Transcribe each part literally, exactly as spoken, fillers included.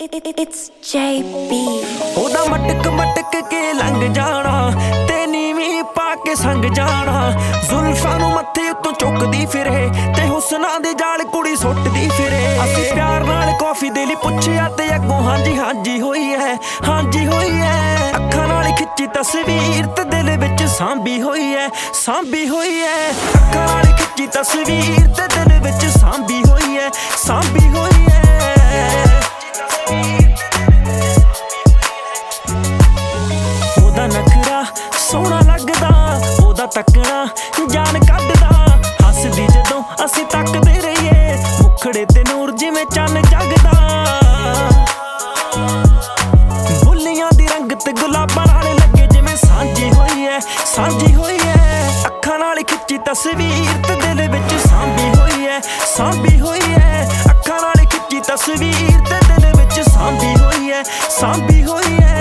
It's J B ਉਹਦਾ ਮਟਕ ਮਟਕ ਕੇ ਲੰਘ ਜਾਣਾ ਤੇ ਨੀਵੀਂ ਪਾ ਕੇ ਸੰਗ ਜਾਣਾ ਜ਼ੁਲਫਾਂ ਨੂੰ ਮੱਥੇ ਉੱਤੋਂ ਚੁੱਕਦੀ ਫਿਰੇ ਤੇ ਹੁਸਨਾਂ ਦੇ ਜਾਲ ਕੁੜੀ ਸੁੱਟਦੀ ਫਿਰੇ ਅਸੀਂ ਪਿਆਰ ਨਾਲ ਕਾਫੀ ਦੇ ਲਈ ਪੁੱਛਿਆ ਤੇ ਅੱਗੋਂ ਹਾਂਜੀ ਹਾਂਜੀ ਹੋਈ ਹੈ ਹਾਂਜੀ ਹੋਈ ਹੈ ਅੱਖਾਂ ਨਾਲ ਖਿੱਚੀ ਤਸਵੀਰ ਤੇ ਦਿਲ ਵਿੱਚ ਸਾਂਭੀ ਹੋਈ ਹੈ ਸਾਂਭੀ ਹੋਈ ਹੈ ਅੱਖਾਂ ਨਾਲ ਖਿੱਚੀ ਤਸਵੀਰ ਤੇ ਦਿਲ ਵਿੱਚ ਸਾਂਭੀ ਹੋਈ ਹੈ ਸਾਂਭੀ ਹੋਈ ਹੈ ਉਹਦਾ ਨਖਰਾ ਸੋਹਣਾ ਲੱਗਦਾ ਉਹਦਾ ਤੱਕਣਾ ਜਾਨ ਕੱਢਦਾ ਹੱਸਦੀ ਜਦੋਂ ਅਸੀਂ ਤੱਕਦੇ ਰਹੀਏ ਮੁਖੜੇ ਤੇ ਨੂਰ ਜਿਵੇਂ ਚੰਨ ਜਗਦਾ ਬੁੱਲੀਆਂ ਦੀ ਰੰਗਤ ਗੁਲਾਬਾਂ ਨਾਲ ਲੱਗੇ ਜਿਵੇਂ ਸਾਂਝੀ ਹੋਈ ਹੈ ਸਾਂਝੀ ਹੋਈ ਹੈ ਅੱਖਾਂ ਨਾਲ ਖਿੱਚੀ ਤਸਵੀਰ ਤੇ ਦਿਲ ਵਿੱਚ ਸਾਂਭੀ ਹੋਈ ਹੈ ਸਾਂਭੀ ਹੋਈ ਹੈ ਅੱਖਾਂ ਨਾਲ ਖਿੱਚੀ ਤਸਵੀਰ ਤੇ ਦਿਲ ਵਿੱਚ ਸਾਂਭੀ ਹੋਈ ਹੈ ਸਾਂਭੀ ਹੋਈ ਹੈ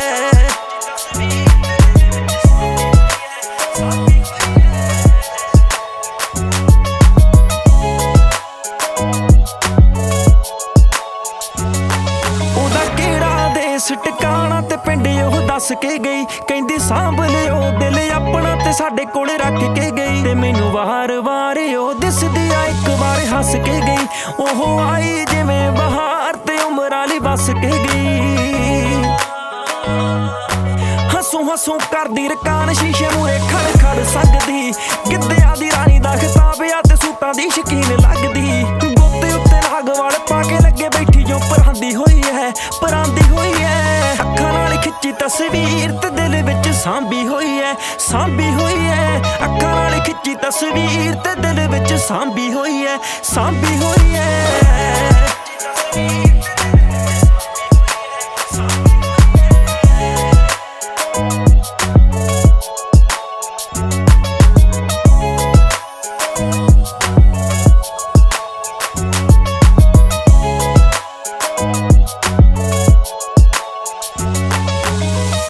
ਟਿਕਾਣਾ ਤੇ ਪਿੰਡ ਉਹ ਦੱਸ ਕੇ ਗਈ ਕਹਿੰਦੀ ਸਾਂਭ ਲਿਓ ਦਿਲ ਆਪਣਾ ਤੇ ਸਾਡੇ ਕੋਲੇ ਰੱਖ ਕੇ ਗਈ ਤੇ ਮੈਨੂੰ ਵਾਰ-ਵਾਰ ਉਹ ਦਿਸਦੀ ਆ ਇੱਕ ਵਾਰ ਹੱਸ ਕੇ ਗਈ ਉਹ ਆਈ ਜਿਵੇਂ ਬਹਾਰ ਤੇ ਉਮਰ ਵਾਲੀ ਵਸ ਕੇ ਗਈ ਹੱਸੂ ਹੱਸੂ ਕਰਦੀ ਰਕਾਨ ਸ਼ੀਸ਼ੇ ਮੂਰੇ ਖੜ ਖੜ ਸਕਦੀ ਗਿੱਧਿਆਂ ਦੀ ਰਾਣੀ ਦਾ ਖਿਤਾਬ ਆ ਤੇ ਸੂਟਾਂ ਦੀ ਸ਼ਕੀਨ ਲੱਗਦੀ ਗੋਤੇ ਉੱਤੇ ਨਾਗ ਵਾਲ ਪਾ ਕੇ ਲੱਗੇ ਬੈਠੀ ਜੋ ਪਰਾਂਦੀ ਹੋਈ ਹੈ ਪਰਾਂਦੀ ਹੋਈ ਹੈ ਅੱਖਾਂ ਨਾਲ ਖਿੱਚੀ ਤਸਵੀਰ ਤੇ ਦਿਲ ਵਿੱਚ ਸਾਂਭੀ ਹੋਈ ਹੈ ਸਾਂਭੀ ਹੋਈ ਹੈ ਅੱਖਾਂ ਨਾਲ ਖਿੱਚੀ ਤਸਵੀਰ ਤੇ ਦਿਲ ਵਿੱਚ ਸਾਂਭੀ ਹੋਈ ਹੈ ਸਾਂਭੀ ਹੋਈ ਹੈ